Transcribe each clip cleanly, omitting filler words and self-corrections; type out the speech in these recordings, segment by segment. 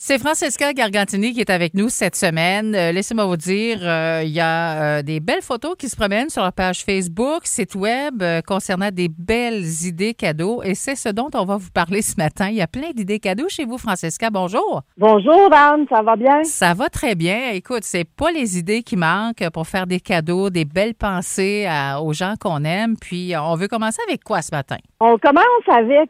C'est Francesca Gargantini qui est avec nous cette semaine. Laissez-moi vous dire, il y a des belles photos qui se promènent sur leur page Facebook, site web, concernant des belles idées cadeaux. Et c'est ce dont on va vous parler ce matin. Il y a plein d'idées cadeaux chez vous, Francesca. Bonjour. Bonjour, Anne. Ça va bien? Ça va très bien. Écoute, c'est pas les idées qui manquent pour faire des cadeaux, des belles pensées aux gens qu'on aime. Puis, on veut commencer avec quoi ce matin? On commence avec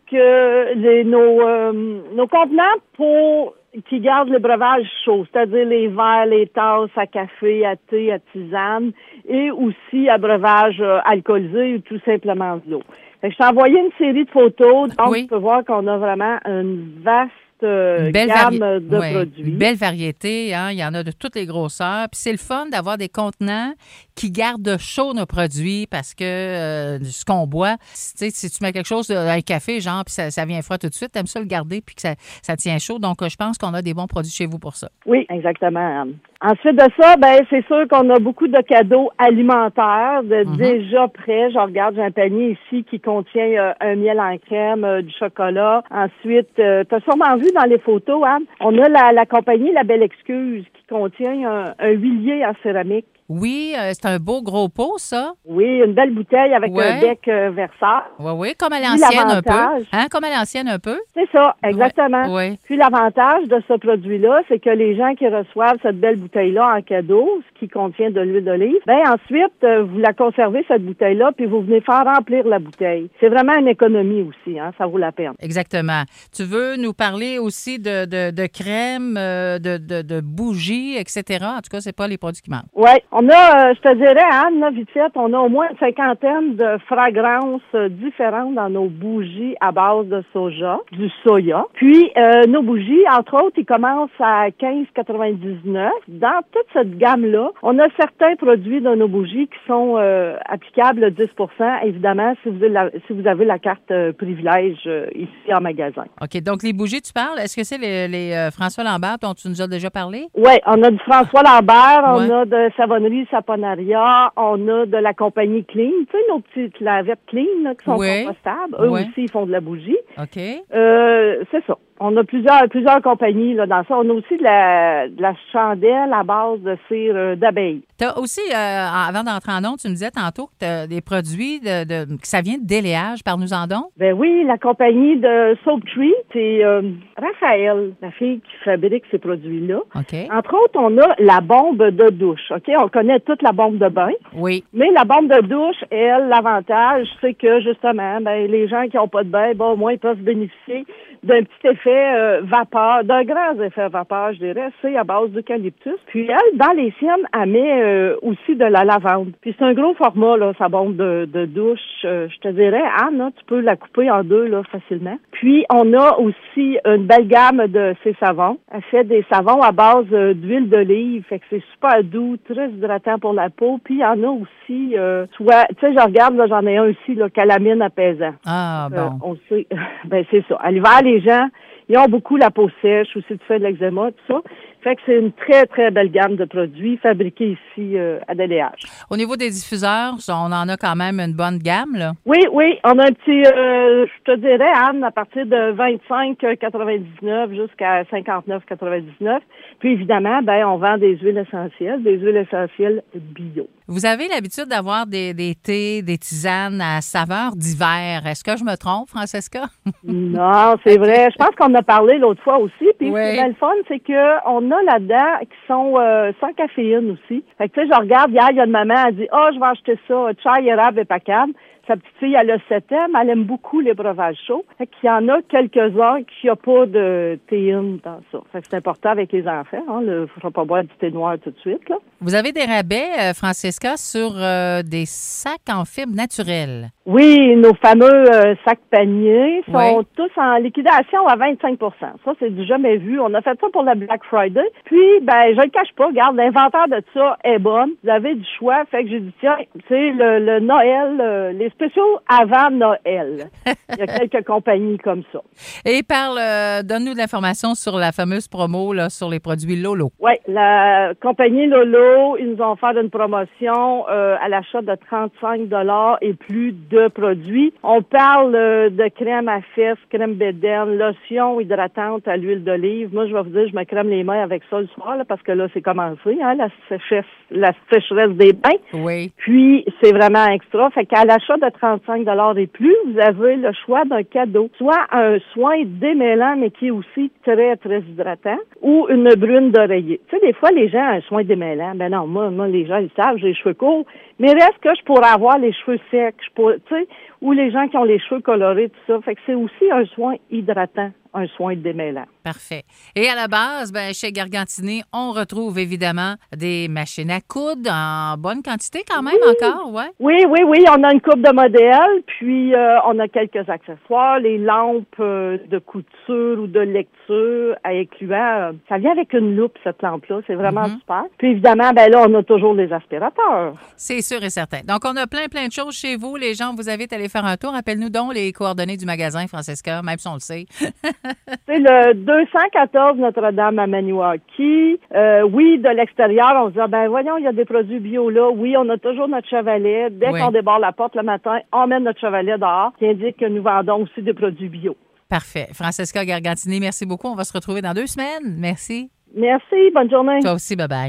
nos contenants qui gardent le breuvage chaud, c'est-à-dire les verres, les tasses à café, à thé, à tisane, et aussi à breuvage alcoolisé ou tout simplement de l'eau. Fait que je t'ai envoyé une série de photos, donc tu peux voir qu'on a vraiment une vaste gamme de produits. Une belle variété, hein? Il y en a de toutes les grosseurs. Puis c'est le fun d'avoir des contenants qui gardent chaud nos produits parce que ce qu'on boit, si tu mets quelque chose dans le café, genre, puis ça vient froid tout de suite, t'aimes ça le garder puis que ça tient chaud. Donc, je pense qu'on a des bons produits chez vous pour ça. Oui, exactement, Anne. Ensuite de ça, c'est sûr qu'on a beaucoup de cadeaux alimentaires déjà prêts. Je regarde, j'ai un panier ici qui contient un miel en crème, du chocolat. Ensuite, tu as sûrement vu dans les photos, Anne, on a la compagnie La Belle Excuse qui contient un huilier en céramique. Oui, c'est un beau gros pot, ça. Oui, une belle bouteille avec un bec versant. Oui, comme à l'ancienne un peu. Hein, comme à l'ancienne un peu. C'est ça, exactement. Ouais. Puis l'avantage de ce produit-là, c'est que les gens qui reçoivent cette belle bouteille-là en cadeau, ce qui contient de l'huile d'olive, ensuite, vous la conservez, cette bouteille-là, puis vous venez faire remplir la bouteille. C'est vraiment une économie aussi, hein, ça vaut la peine. Exactement. Tu veux nous parler aussi de crème, de bougies, etc. En tout cas, c'est pas les produits qui manquent. Oui. On a, je te dirais, Anne, là, vite fait, on a au moins une cinquantaine de fragrances différentes dans nos bougies à base de du soya. Puis, nos bougies, entre autres, ils commencent à 15,99. Dans toute cette gamme-là, on a certains produits de nos bougies qui sont applicables à 10 %, évidemment, si vous avez la carte privilège ici en magasin. OK. Donc, les bougies, tu parles, est-ce que c'est les François Lambert dont tu nous as déjà parlé? Oui, on a du François Lambert, on a de Savonnerie Saponaria, on a de la compagnie Clean, tu sais, nos petites lavettes Clean là, qui sont compostables. Eux aussi, ils font de la bougie. OK. C'est ça. On a plusieurs compagnies là, dans ça. On a aussi de la chandelle à base de cire d'abeille. Tu as aussi, avant d'entrer en ondes, tu me disais tantôt que tu as des produits que ça vient de déléage. Parle-nous-en donc. Ben oui, la compagnie de Soap Tree, c'est Raphaël, la fille qui fabrique ces produits-là. OK. Entre autres, on a la bombe de douche. OK, on connaît toute la bombe de bain. Oui. Mais la bombe de douche, elle, l'avantage, c'est que justement, les gens qui n'ont pas de bain, au moins, ils peuvent bénéficier d'un petit effet vapeur, d'un grand effet vapeur, je dirais, c'est à base d'eucalyptus. Puis elle, dans les siennes, elle met aussi de la lavande. Puis c'est un gros format, là, sa bombe de douche. Je te dirais, Anne, là, tu peux la couper en deux, là, facilement. Puis on a aussi une belle gamme de ses savons. Elle fait des savons à base d'huile d'olive, fait que c'est super doux, très hydratant pour la peau. Puis il y en a aussi, tu sais, je regarde, là, j'en ai un aussi, là, calamine apaisant. Ah, bon. On sait, c'est ça. À l'hiver, les gens, ils ont beaucoup la peau sèche, ou si tu fais de l'eczéma, tout ça. Fait que c'est une très, très belle gamme de produits fabriqués ici à Déléage. Au niveau des diffuseurs, on en a quand même une bonne gamme, là? Oui, on a un petit, je te dirais, Anne, à partir de 25,99 jusqu'à 59,99. Puis évidemment, on vend des huiles essentielles bio. Vous avez l'habitude d'avoir des thés, des tisanes à saveur d'hiver. Est-ce que je me trompe, Francesca? Non, c'est vrai. Je pense qu'on a parlé l'autre fois aussi. Puis ce qui est bien le fun, c'est qu'on a là-dedans qui sont sans caféine aussi. Fait que tu sais, je regarde, hier, il y a une maman, elle dit « je vais acheter ça, chai, érable et pacane ». Sa petite fille, elle a 7 ans, mais elle aime beaucoup les breuvages chauds. Fait qu'il y en a quelques-uns qui n'ont pas de théine dans ça. Fait que c'est important avec les enfants. Il ne faudra pas boire du thé noir tout de suite, là. Vous avez des rabais, Francesca, sur des sacs en fibres naturelles. Oui, nos fameux sacs paniers sont tous en liquidation à 25 %. Ça, c'est du jamais vu. On a fait ça pour le Black Friday. Puis, je le cache pas, regarde, l'inventaire de ça est bonne. Vous avez du choix. Fait que j'ai dit, tiens, c'est le Noël, les spéciaux avant Noël. Il y a quelques compagnies comme ça. Et donne-nous de l'information sur la fameuse promo là, sur les produits Lolo. Oui, la compagnie Lolo, ils nous ont fait une promotion à l'achat de 35 $ et plus de produits. On parle de crème à fesses, crème bédaine, lotion hydratante à l'huile d'olive. Moi, je vais vous dire, je me crème les mains avec ça le soir, là, parce que là, c'est commencé, hein, la sécheresse des bains. Oui. Puis, c'est vraiment extra. Fait qu'à l'achat de 35 $ et plus, vous avez le choix d'un cadeau. Soit un soin démêlant, mais qui est aussi très, très hydratant, ou une brune d'oreiller. Tu sais, des fois, les gens ont un soin démêlant. Ben non, moi, les gens, ils savent, j'ai les cheveux courts. Mais reste que je pourrais avoir les cheveux secs, tu sais, ou les gens qui ont les cheveux colorés, tout ça. Fait que c'est aussi un soin hydratant, un soin démêlant. Parfait. Et à la base, chez Gargantini, on retrouve évidemment des machines à coudre en bonne quantité quand même encore, ouais? Oui. On a une coupe de modèles, puis on a quelques accessoires, les lampes de couture ou de lecture, incluant, ça vient avec une loupe, cette lampe-là. C'est vraiment super. Puis évidemment, là, on a toujours les aspirateurs. C'est sûr et certain. Donc, on a plein de choses chez vous. Les gens vous invitent à aller faire un tour. Rappelle-nous donc les coordonnées du magasin, Francesca, même si on le sait. C'est le 214 Notre-Dame à Maniwaki. Oui, de l'extérieur, on se dit, voyons, il y a des produits bio là. Oui, on a toujours notre chevalet. Dès qu'on débarre la porte le matin, on met notre chevalet dehors, qui indique que nous vendons aussi des produits bio. Parfait. Francesca Gargantini, merci beaucoup. On va se retrouver dans 2 semaines. Merci. Merci. Bonne journée. Toi aussi. Bye-bye.